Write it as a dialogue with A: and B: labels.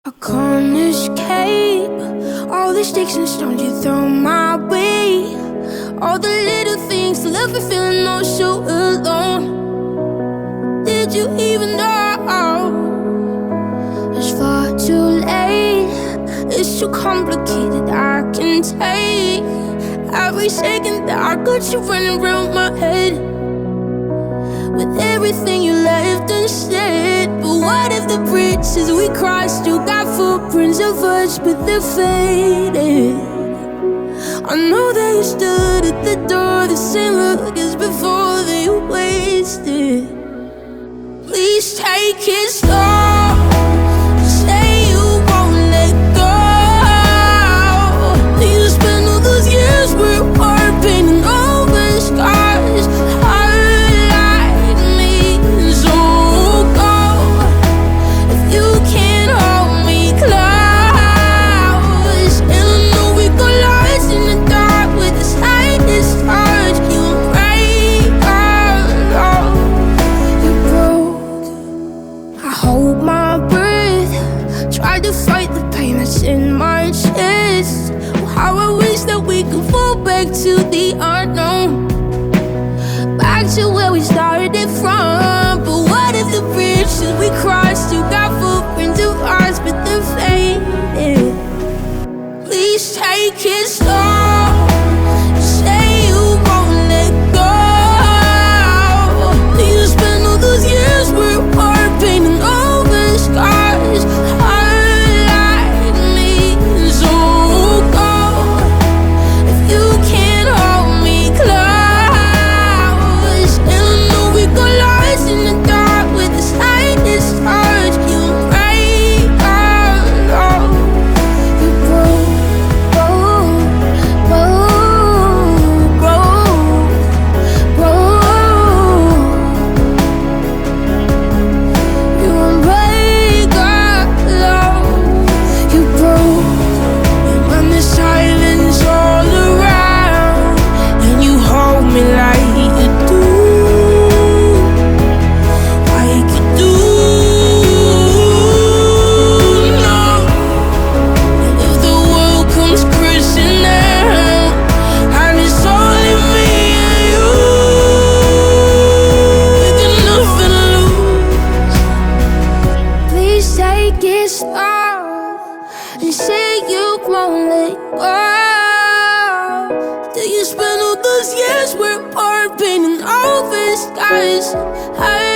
A: I can't escape all the sticks and stones you throw my way. All the little things that left me feeling oh so alone. Did you even know it's far too late? It's too complicated, I can take every second that I got you running around my head with everything you left unsaid. But what if the bridges we crossed still got footprints of us, but they're faded? I know that you stood at the door, the same look as before that you wasted. Please take it slow. Say you won't let go. You spent all those years we're apart, painting over scars. Hold my breath, try to fight the pain that's in my chest. Oh, how I wish that we could fall back to the unknown, back to where we started from. But what if the bridges we crossed still got footprints of ours, but they're faded? Please take it slow. Say you won't let go. You spent all those years we're apart, painting over scars. Heart like me so cold. If you can't hold me close, and I know we got lost in the dark with the slightest touch. You break us all. You broke, and say you won't let go. Till you spend all those years we're apart, painting over skies.